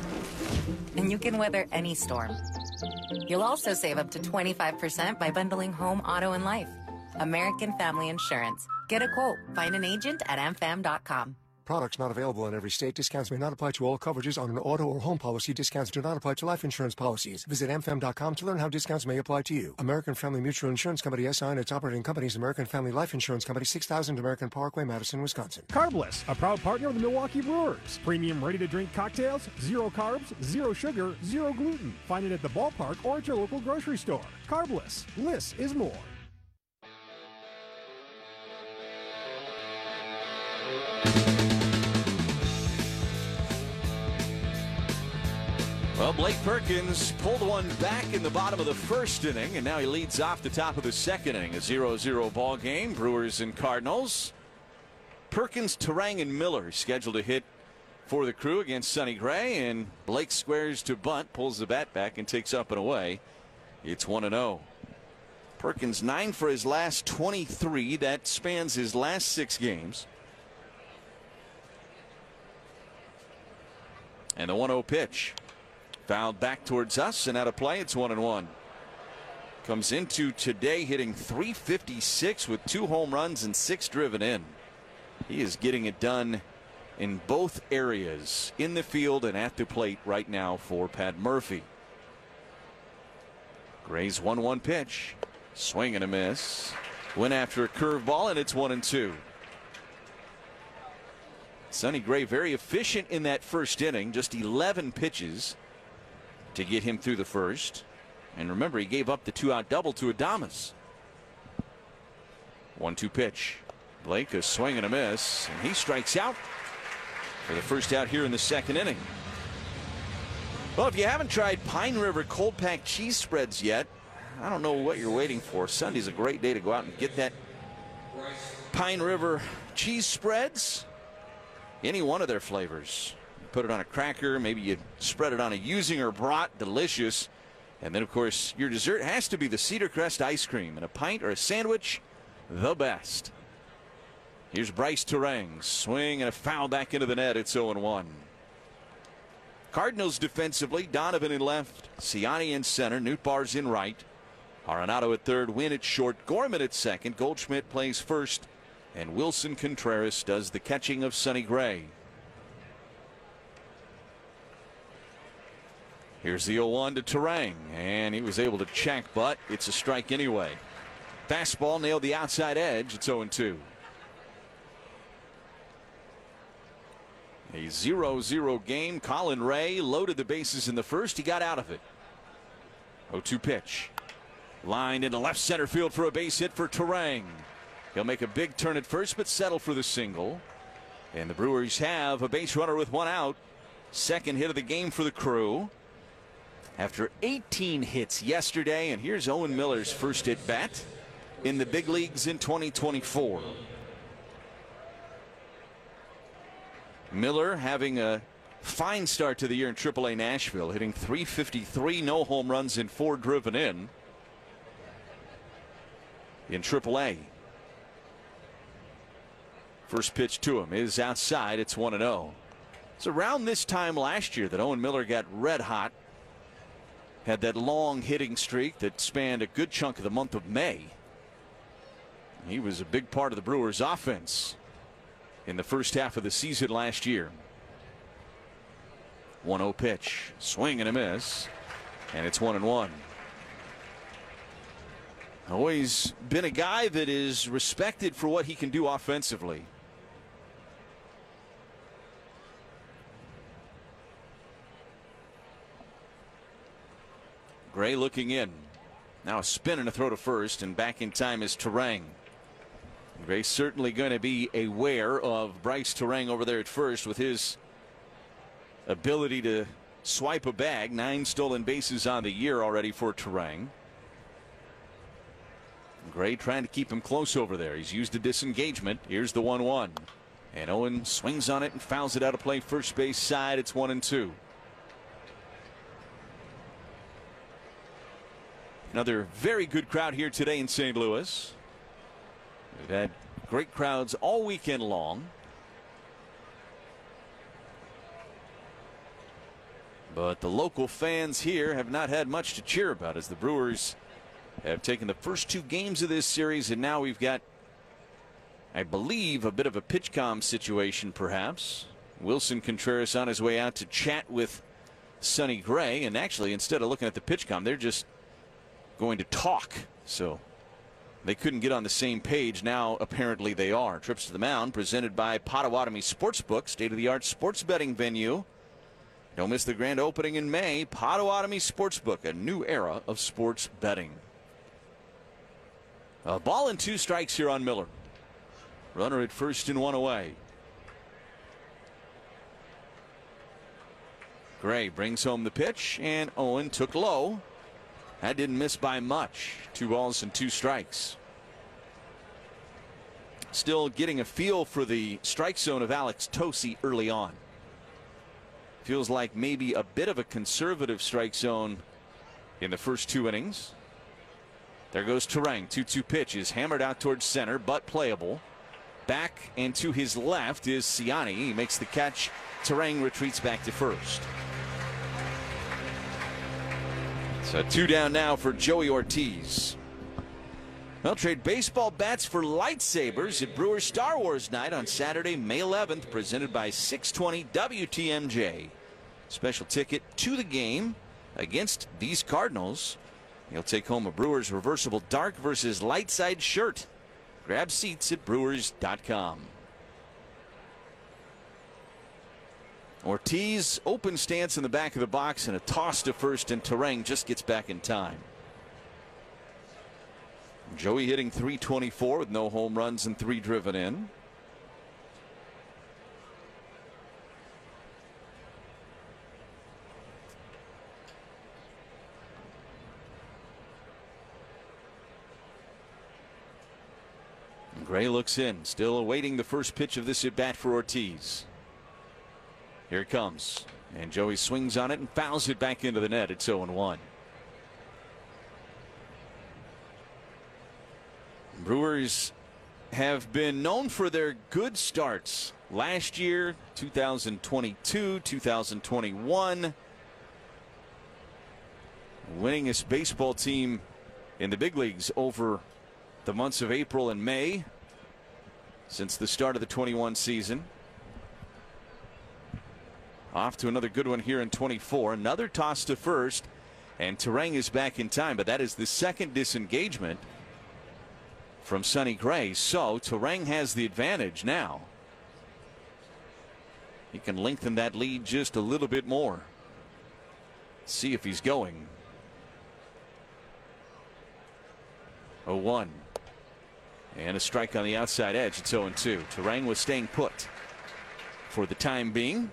And you can weather any storm. You'll also save up to 25% by bundling home, auto, and life. American Family Insurance. Get a quote. Find an agent at amfam.com. Products not available in every state. Discounts may not apply to all coverages on an auto or home policy. Discounts do not apply to life insurance policies. Visit amfam.com to learn how discounts may apply to you. American Family Mutual Insurance Company SI and its operating companies, American Family Life Insurance Company, 6000 American Parkway, Madison, Wisconsin. Carbless, a proud partner of the Milwaukee Brewers. Premium ready-to-drink cocktails, 0 carbs, 0 sugar, 0 gluten. Find it at the ballpark or at your local grocery store. Carbless. Less is more. Well, Blake Perkins pulled one back in the bottom of the first inning, and now he leads off the top of the second inning. A 0-0 ball game, Brewers and Cardinals. Perkins, Terang, and Miller scheduled to hit for the Crew against Sonny Gray, and Blake squares to bunt, pulls the bat back, and takes up and away. It's 1-0. Perkins 9 for his last 23. That spans his last 6 games. And the 1-0 pitch. Fouled back towards us and out of play. It's 1-1. Comes into today hitting .356 with 2 home runs and 6 driven in. He is getting it done in both areas, in the field and at the plate right now for Pat Murphy. Gray's 1-1 pitch. Swing and a miss. Went after a curveball, and it's 1-2. Sonny Gray very efficient in that first inning. Just 11 pitches to get him through the first. And remember, he gave up the 2-out double to Adames. 1-2 pitch. Blake, a swing and a miss, and he strikes out for the first out here in the second inning. Well, if you haven't tried Pine River cold pack cheese spreads yet, I don't know what you're waiting for. Sunday's a great day to go out and get that Pine River cheese spreads. Any one of their flavors. You put it on a cracker, maybe you spread it on a Usinger brat, delicious. And then, of course, your dessert has to be the Cedar Crest ice cream. And a pint or a sandwich, the best. Here's Bryce Turang. Swing and a foul back into the net. It's 0-1. Cardinals defensively, Donovan in left, Ciani in center, Nootbaar's in right. Arenado at third, Wynn at short, Gorman at second, Goldschmidt plays first, and Wilson Contreras does the catching of Sonny Gray. Here's the 0-1 to Turang, and he was able to check, but it's a strike anyway. Fastball nailed the outside edge. It's 0-2. A 0-0 game. Colin Ray loaded the bases in the first. He got out of it. 0-2 pitch. Lined into left center field for a base hit for Turang. He'll make a big turn at first, but settle for the single. And the Brewers have a base runner with 1 out. Second hit of the game for the Crew. After 18 hits yesterday, and here's Owen Miller's first at bat in the big leagues in 2024. Miller having a fine start to the year in AAA Nashville, hitting .353, no home runs and 4 driven in AAA. First pitch to him is outside. It's 1-0. It's around this time last year that Owen Miller got red hot. Had that long hitting streak that spanned a good chunk of the month of May. He was a big part of the Brewers' offense in the first half of the season last year. 1-0 pitch. Swing and a miss. And it's 1-1. Always been a guy that is respected for what he can do offensively. Gray looking in. Now a spin and a throw to first, and back in time is Turang. Gray's certainly going to be aware of Bryce Turang over there at first with his ability to swipe a bag. 9 stolen bases on the year already for Turang. Gray trying to keep him close over there. He's used a disengagement. Here's the 1-1. And Owen swings on it and fouls it out of play first base side. It's 1-2. Another very good crowd here today in St. Louis. We've had great crowds all weekend long. But the local fans here have not had much to cheer about as the Brewers have taken the first 2 games of this series, and now we've got, I believe, a bit of a pitch-com situation perhaps. Wilson Contreras on his way out to chat with Sonny Gray, and actually instead of looking at the pitch-com, they're just going to talk. So they couldn't get on the same page. Now apparently they are. Trips to the mound presented by Potawatomi Sportsbook, state-of-the-art sports betting venue. Don't miss the grand opening in May. Potawatomi Sportsbook, a new era of sports betting. A ball and 2 strikes here on Miller. Runner at first and 1 away. Gray brings home the pitch, and Owen took low. That didn't miss by much. 2 balls and 2 strikes. Still getting a feel for the strike zone of Alex Tosi early on. Feels like maybe a bit of a conservative strike zone in the first 2 innings. There goes Turang. 2-2 pitch is hammered out towards center, but playable. back and to his left is Siani. He makes the catch. Turang retreats back to first. So 2 down now for Joey Ortiz. Well, trade baseball bats for lightsabers at Brewers Star Wars Night on Saturday, May 11th, presented by 620 WTMJ. Special ticket to the game against these Cardinals. You'll take home a Brewers reversible dark versus light side shirt. Grab seats at brewers.com. Ortiz, open stance in the back of the box and a toss to first, and Turang just gets back in time. Joey hitting .324 with no home runs and 3 driven in. Gray looks in, still awaiting the first pitch of this at bat for Ortiz. Here it comes, and Joey swings on it and fouls it back into the net. It's 0-1. Brewers have been known for their good starts. Last year, 2022, 2021. Winningest baseball team in the big leagues over the months of April and May since the start of the 21 season. Off to another good one here in 24. Another toss to first, and Turang is back in time, but that is the second disengagement from Sonny Gray. So Turang has the advantage now. He can lengthen that lead just a little bit more. See if he's going. 0-1. And a strike on the outside edge. It's 0-2. Turang was staying put for the time being.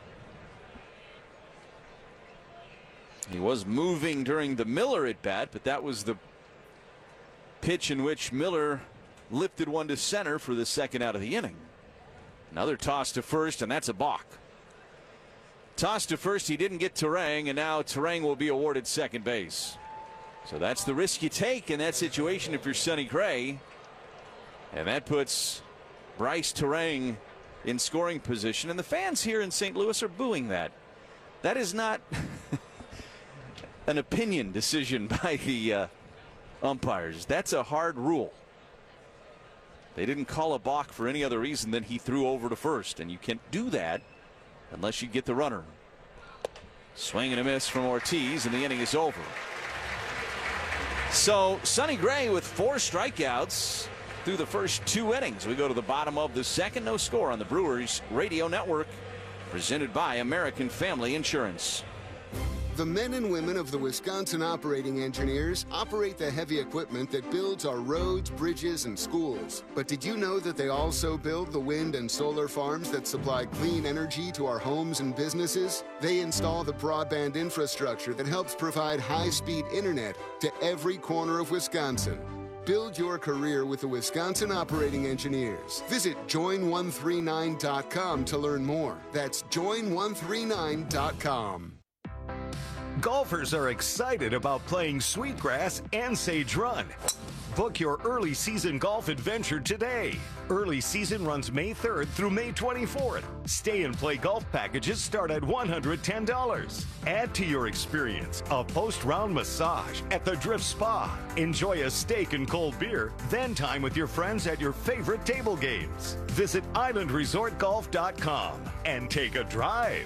He was moving during the Miller at bat, but that was the pitch in which Miller lifted one to center for the second out of the inning. Another toss to first, and that's a balk. Toss to first, he didn't get Turang, and now Turang will be awarded second base. So that's the risk you take in that situation if you're Sonny Gray. And that puts Bryce Turang in scoring position. And the fans here in St. Louis are booing that. That is not an opinion decision by the umpires. That's a hard rule. They didn't call a balk for any other reason than he threw over to first. And you can't do that unless you get the runner. Swing and a miss from Ortiz, and the inning is over. So Sonny Gray with 4 strikeouts through the first 2 innings. We go to the bottom of the second. No score on the Brewers Radio Network, presented by American Family Insurance. The men and women of the Wisconsin Operating Engineers operate the heavy equipment that builds our roads, bridges, and schools. But did you know that they also build the wind and solar farms that supply clean energy to our homes and businesses? They install the broadband infrastructure that helps provide high-speed internet to every corner of Wisconsin. Build your career with the Wisconsin Operating Engineers. Visit join139.com to learn more. That's join139.com. Golfers are excited about playing Sweetgrass and Sage Run. Book your early season golf adventure today. Early season runs May 3rd through May 24th. Stay and play golf packages start at $110. Add to your experience a post-round massage at the Drift Spa. Enjoy a steak and cold beer, then time with your friends at your favorite table games. Visit islandresortgolf.com and take a drive.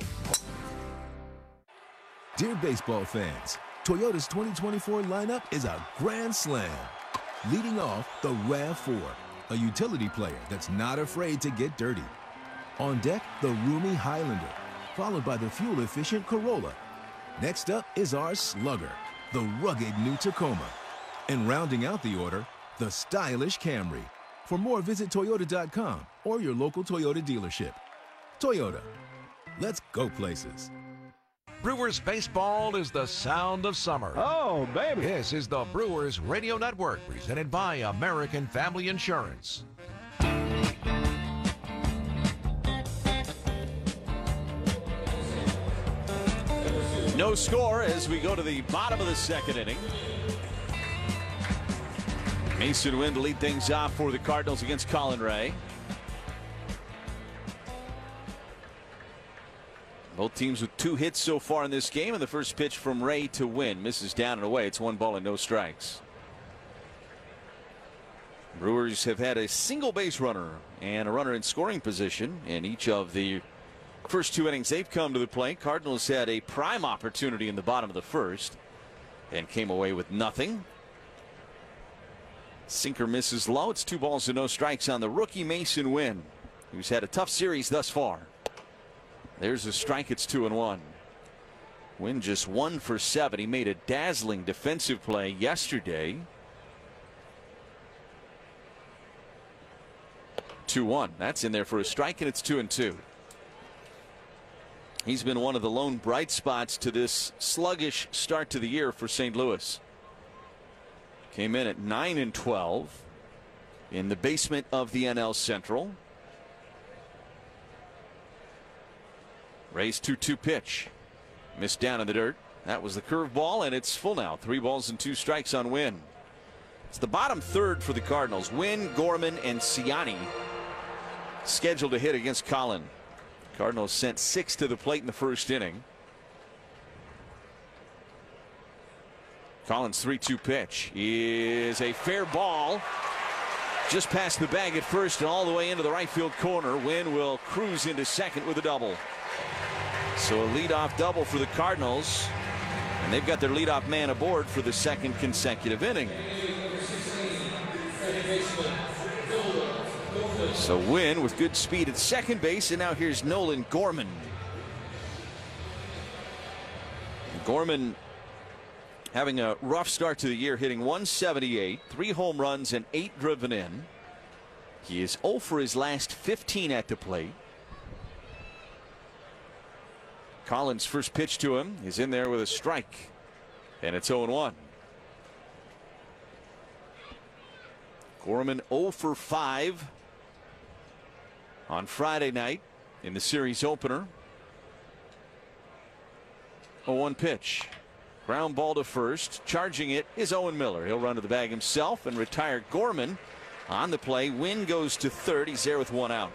Dear baseball fans, Toyota's 2024 lineup is a grand slam. Leading off, the RAV4, a utility player that's not afraid to get dirty. On deck, the roomy Highlander, followed by the fuel-efficient Corolla. Next up is our Slugger, the rugged new Tacoma. And rounding out the order, the stylish Camry. For more, visit Toyota.com or your local Toyota dealership. Toyota, let's go places. Brewers baseball is the sound of summer. Oh, baby. This is the Brewers Radio Network, presented by American Family Insurance. No score as we go to the bottom of the second inning. Mason Wynn to lead things off for the Cardinals against Colin Ray. Both teams with 2 hits so far in this game, and the first pitch from Ray to Wynn misses down and away. It's 1 ball and no strikes. Brewers have had a single base runner and a runner in scoring position in each of the first 2 innings they've come to the plate. Cardinals had a prime opportunity in the bottom of the first and came away with nothing. Sinker misses low. It's 2 balls and no strikes on the rookie Masyn Winn, who's had a tough series thus far. There's a strike. It's 2-1. Winn just 1 for 7. He made a dazzling defensive play yesterday. 2-1. That's in there for a strike, and it's 2-2. He's been one of the lone bright spots to this sluggish start to the year for St. Louis. Came in at 9-12 in the basement of the NL Central. Ray's 2-2 pitch. Missed down in the dirt. That was the curveball, and it's full now. 3 balls and 2 strikes on Winn. It's the bottom third for the Cardinals. Winn, Gorman, and Ciani scheduled to hit against Colin. Cardinals sent 6 to the plate in the first inning. Collins' 3-2 pitch is a fair ball. Just past the bag at first and all the way into the right field corner. Winn will cruise into second with a double. So a leadoff double for the Cardinals. And they've got their leadoff man aboard for the 2nd consecutive inning. So Winn with good speed at second base, and now here's Nolan Gorman. Gorman having a rough start to the year, hitting .178, 3 home runs and 8 driven in. He is 0 for his last 15 at the plate. Collins' first pitch to him is in there with a strike, and it's 0-1. Gorman 0 for 5 on Friday night in the series opener. 0-1 pitch. Ground ball to first. Charging it is Owen Miller. He'll run to the bag himself and retire Gorman on the play. Winn goes to third. He's there with 1 out.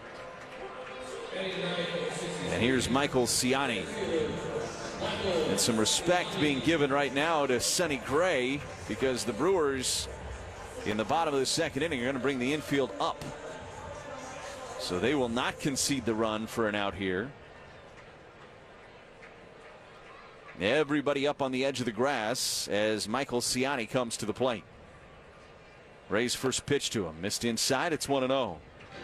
And here's Michael Ciani. And some respect being given right now to Sonny Gray, because the Brewers in the bottom of the 2nd inning are going to bring the infield up. So they will not concede the run for an out here. Everybody up on the edge of the grass as Michael Ciani comes to the plate. Ray's first pitch to him missed inside. It's 1-0.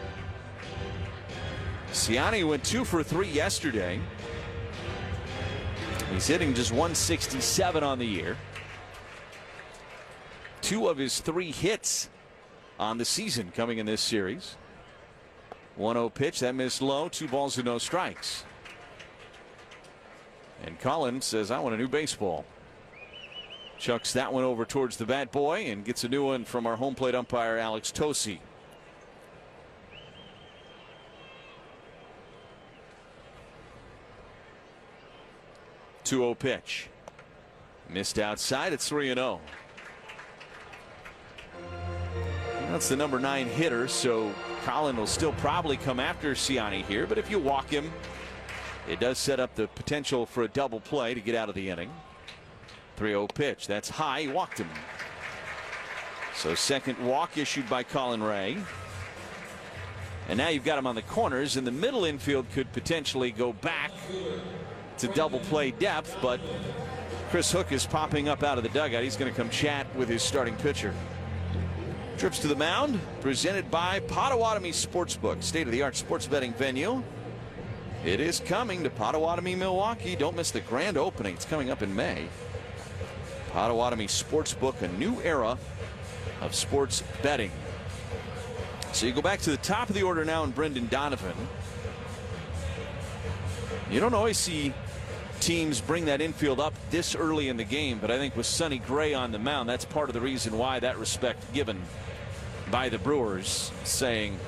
Ciani went 2 for 3 yesterday. He's hitting just .167 on the year. 2 of his 3 hits on the season coming in this series. 1-0 pitch that missed low. 2 balls and no strikes. And Collins says, I want a new baseball. Chucks that one over towards the bat boy and gets a new one from our home plate umpire Alex Tosi. .2-0 pitch. Missed outside. It's 3-0. That's the number 9 hitter, so Colin will still probably come after Ciani here, but if you walk him, it does set up the potential for a double play to get out of the inning. 3-0 pitch. That's high. He walked him. So second walk issued by Colin Ray. And now you've got him on the corners, and the middle infield could potentially go back to double play depth, but Chris Hook is popping up out of the dugout. He's going to come chat with his starting pitcher. Trips to the mound presented by Potawatomi Sportsbook, state-of-the-art sports betting venue. It is coming to Potawatomi, Milwaukee. Don't miss the grand opening. It's coming up in May. Potawatomi Sportsbook, a new era of sports betting. So you go back to the top of the order now in Brendan Donovan. You don't always see teams bring that infield up this early in the game, but I think with Sonny Gray on the mound, that's part of the reason why that respect given by the Brewers, saying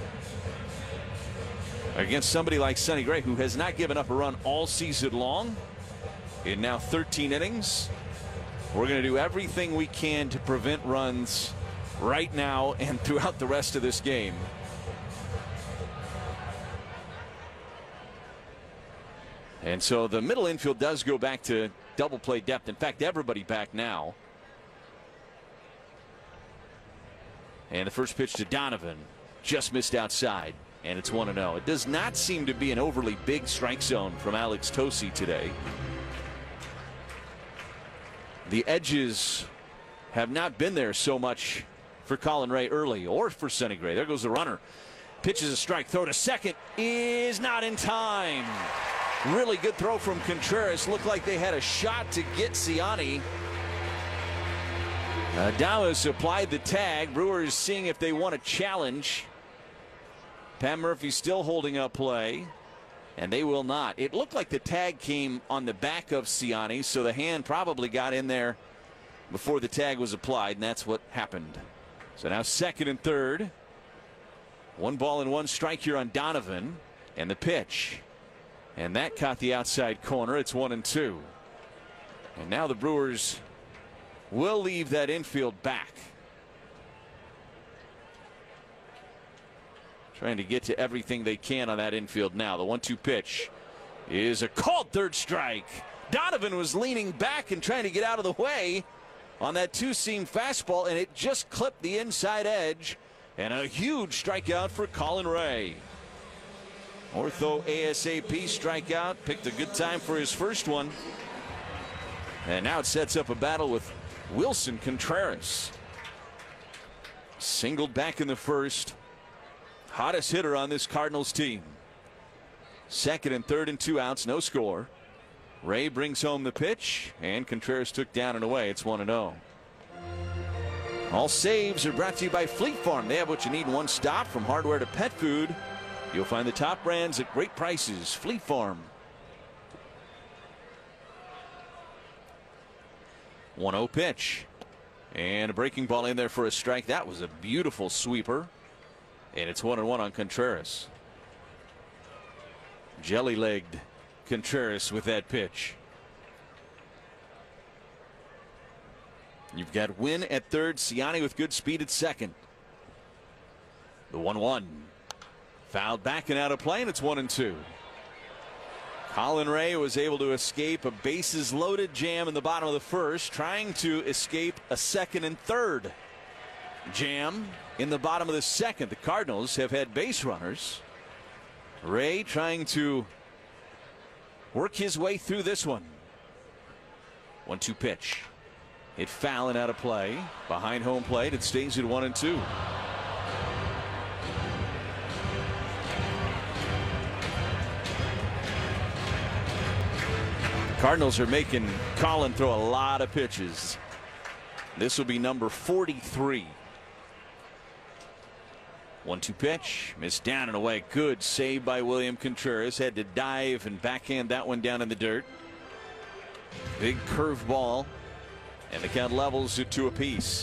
against somebody like Sonny Gray, who has not given up a run all season long, in now 13 innings, we're going to do everything we can to prevent runs right now and throughout the rest of this game. And so the middle infield does go back to double play depth. In fact, everybody back now. And the first pitch to Donovan just missed outside, and it's 1-0. It does not seem to be an overly big strike zone from Alex Tosi today. The edges have not been there so much for Colin Ray early or for Sonny Gray. There goes the runner. Pitches a strike. Throw to second is not in time. Really good throw from Contreras. Looked like they had a shot to get Ciani. Dallas applied the tag. Brewers seeing if they want to challenge. Pat Murphy still holding up play, and they will not. It looked like the tag came on the back of Ciani, so the hand probably got in there before the tag was applied, and that's what happened. So now second and third. 1 ball and 1 strike here on Donovan, and the pitch. And that caught the outside corner. It's 1-2. And now the Brewers will leave that infield back. Trying to get to everything they can on that infield now. The 1-2 pitch is a called third strike. Donovan was leaning back and trying to get out of the way on that two-seam fastball, and it just clipped the inside edge. And a huge strikeout for Colin Ray. Ortho ASAP strikeout. Picked a good time for his first one. And now it sets up a battle with Wilson Contreras. Singled back in the first. Hottest hitter on this Cardinals team. Second and third and 2 outs. No score. Ray brings home the pitch, and Contreras took down and away. It's 1-0. All saves are brought to you by Fleet Farm. They have what you need in one stop, from hardware to pet food. You'll find the top brands at great prices. Fleet Farm. 1-0 pitch. And a breaking ball in there for a strike. That was a beautiful sweeper. And it's 1-1 on Contreras. Jelly-legged Contreras with that pitch. You've got Wynn at third, Ciani with good speed at second. The 1-1. Fouled back and out of play, and it's 1-2. Colin Ray was able to escape a bases loaded jam in the bottom of the first, trying to escape a second and third jam in the bottom of the second. The Cardinals have had base runners. Ray trying to work his way through this one. 1-2 pitch. Hit foul and out of play. Behind home plate, it stays at 1-2. Cardinals are making Colin throw a lot of pitches. This will be number 43. 1-2 pitch. Missed down and away. Good save by William Contreras. Had to dive and backhand that one down in the dirt. Big curveball. And the count levels it 2 apiece.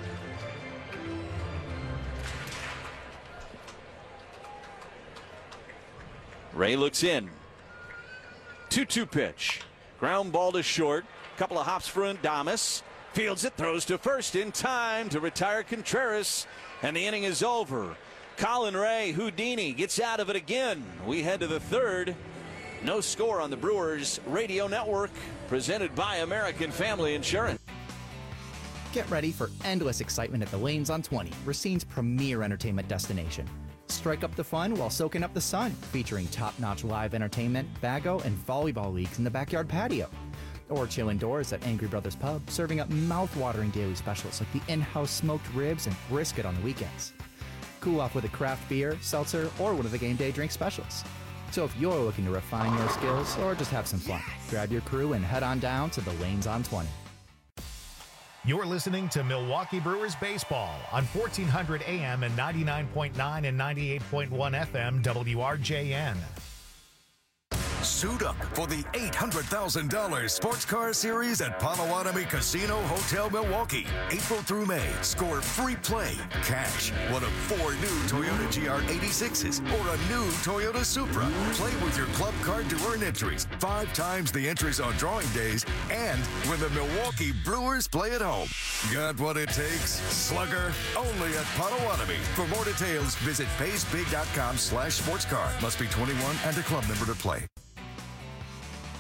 Ray looks in. 2-2 pitch. Ground ball to short. Couple of hops for Adames. Fields it, throws to first in time to retire Contreras. And the inning is over. Colin Ray, Houdini, gets out of it again. We head to the third. No score on the Brewers Radio Network. Presented by American Family Insurance. Get ready for endless excitement at the Lanes on 20, Racine's premier entertainment destination. Strike up the fun while soaking up the sun, featuring top-notch live entertainment, bago, and volleyball leagues in the backyard patio. Or chill indoors at Angry Brothers Pub, serving up mouth-watering daily specials like the in-house smoked ribs and brisket on the weekends. Cool off with a craft beer, seltzer, or one of the game day drink specials. So if you're looking to refine your skills or just have some fun, grab your crew and head on down to the Lanes on 20. You're listening to Milwaukee Brewers Baseball on 1400 AM and 99.9 and 98.1 FM WRJN. Suit up for the $800,000 Sports Car Series at Potawatomi Casino Hotel Milwaukee. April through May, score free play, cash, one of 4 new Toyota GR86s or a new Toyota Supra. Play with your club card to earn entries, 5 times the entries on drawing days, and when the Milwaukee Brewers play at home. Got what it takes? Slugger, only at Potawatomi. For more details, visit paysbig.com/sportscar. Must be 21 and a club member to play.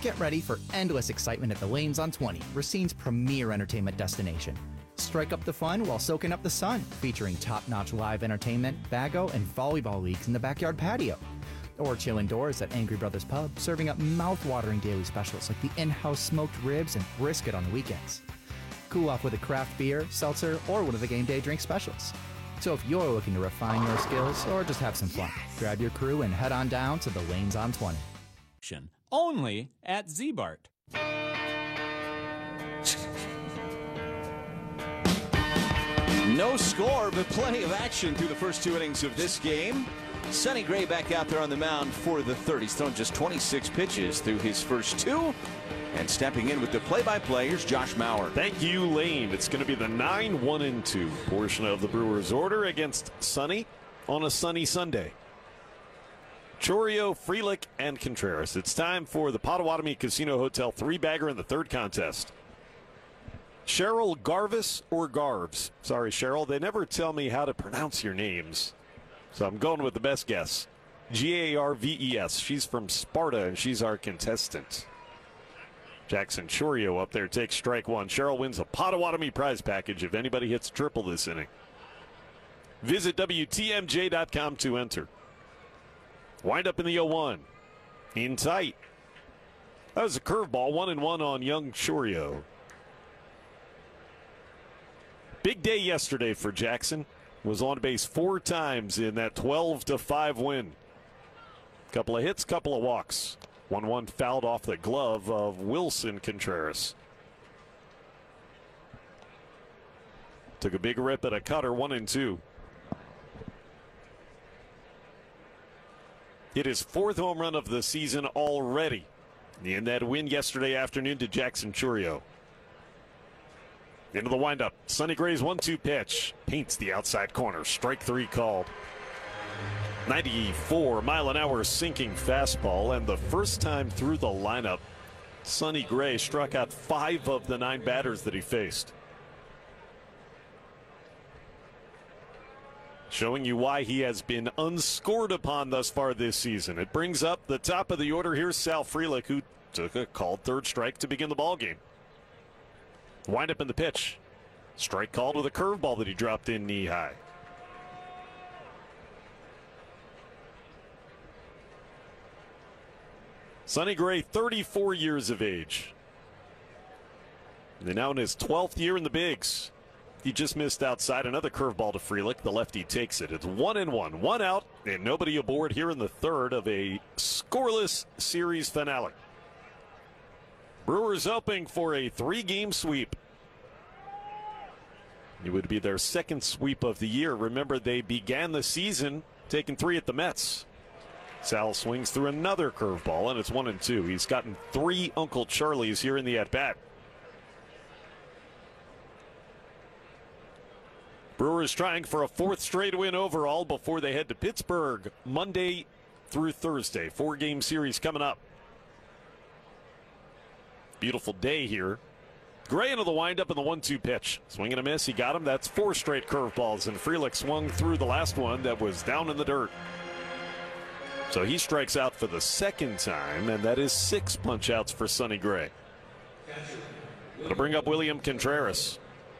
Get ready for endless excitement at the Lanes on 20, Racine's premier entertainment destination. Strike up the fun while soaking up the sun, featuring top-notch live entertainment, bago, and volleyball leagues in the backyard patio. Or chill indoors at Angry Brothers Pub, serving up mouth-watering daily specials like the in-house smoked ribs and brisket on the weekends. Cool off with a craft beer, seltzer, or one of the game day drink specials. So if you're looking to refine your skills or just have some fun, grab your crew and head on down to the Lanes on 20. Only at Z-Bart. No score, but plenty of action through the first 2 innings of this game. Sonny Gray back out there on the mound for the third. He's thrown just 26 pitches through his first 2. And stepping in with the play-by-play, here's Josh Mauer. Thank you, Lane. It's going to be the 9-1-2 portion of the Brewers' order against Sonny on a sunny Sunday. Chourio, Frelick, and Contreras. It's time for the Potawatomi Casino Hotel 3-bagger in the third contest. Cheryl Garvis or Garves? Sorry, Cheryl. They never tell me how to pronounce your names, so I'm going with the best guess. Garves. She's from Sparta, and she's our contestant. Jackson Chourio up there takes strike one. Cheryl wins a Potawatomi prize package if anybody hits triple this inning. Visit WTMJ.com to enter. Wind up in the 0-1. In tight. That was a curveball, 1-1 on young Chourio. Big day yesterday for Jackson. Was on base 4 times in that 12-5 win. Couple of hits, couple of walks. 1-1 fouled off the glove of Wilson Contreras. Took a big rip at a cutter, 1-2. Hit his 4th home run of the season already in that win yesterday afternoon to Jackson Chourio. Into the windup. Sonny Gray's 1-2 pitch. Paints the outside corner. Strike 3 called. 94-mile-an-hour sinking fastball, and the first time through the lineup, Sonny Gray struck out 5 of the 9 batters that he faced. Showing you why he has been unscored upon thus far this season. It brings up the top of the order. Here's Sal Frelick, who took a called third strike to begin the ball game. Wind up in the pitch. Strike called with a curveball that he dropped in knee high. Sonny Gray, 34 years of age. And now in his 12th year in the bigs. He just missed outside. Another curveball to Frelick. The lefty takes it. It's 1-1. 1 out and nobody aboard here in the third of a scoreless series finale. Brewers hoping for a 3-game sweep. It would be their 2nd sweep of the year. Remember, they began the season taking 3 at the Mets. Sal swings through another curveball, and it's 1-2. He's gotten 3 Uncle Charlies here in the at-bat. Brewers trying for a 4th straight win overall before they head to Pittsburgh Monday through Thursday. 4-game series coming up. Beautiful day here. Gray into the windup and the 1-2 pitch. Swing and a miss. He got him. That's 4 straight curveballs, and Frelick swung through the last one that was down in the dirt. So he strikes out for the 2nd time, and that is 6 punch-outs for Sonny Gray. It'll bring up William Contreras.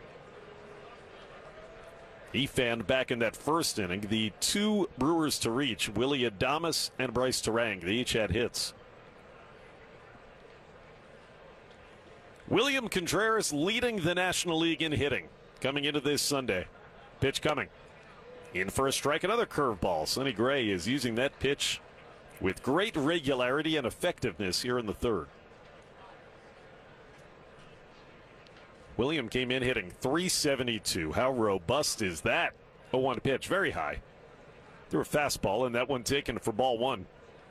He fanned back in that first inning. The 2 Brewers to reach, Willy Adames and Bryce Terang. They each had hits. William Contreras leading the National League in hitting coming into this Sunday. Pitch coming. In for a strike, another curveball. Sonny Gray is using that pitch with great regularity and effectiveness here in the third. William came in hitting .372. How robust is that? 0-1 pitch, very high. Threw a fastball, and that one taken for ball 1.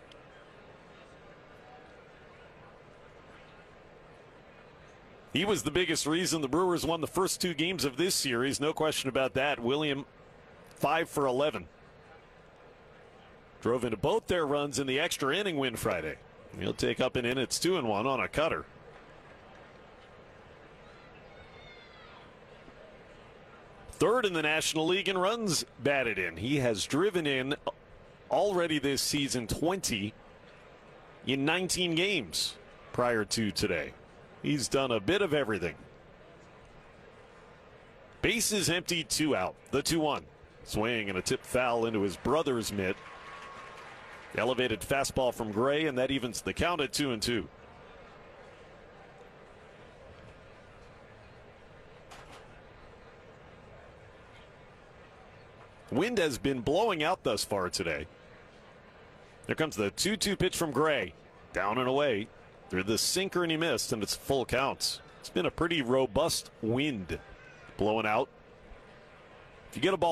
He was the biggest reason the Brewers won the first 2 games of this series. No question about that. William, 5 for 11. Drove into both their runs in the extra inning win Friday. He'll take up an inning. It's 2-1 on a cutter. Third in the National League in runs batted in. He has driven in already this season 20 in 19 games. prior to today. He's done a bit of everything. Bases empty, 2 out. The 2-1. Swing and a tip foul into his brother's mitt. Elevated fastball from Gray, and that evens the count at 2-2. Wind has been blowing out thus far today. There comes the 2-2 pitch from Gray. Down and away. Through the sinker, and he missed, and it's full counts. It's been a pretty robust wind blowing out. If you get a ball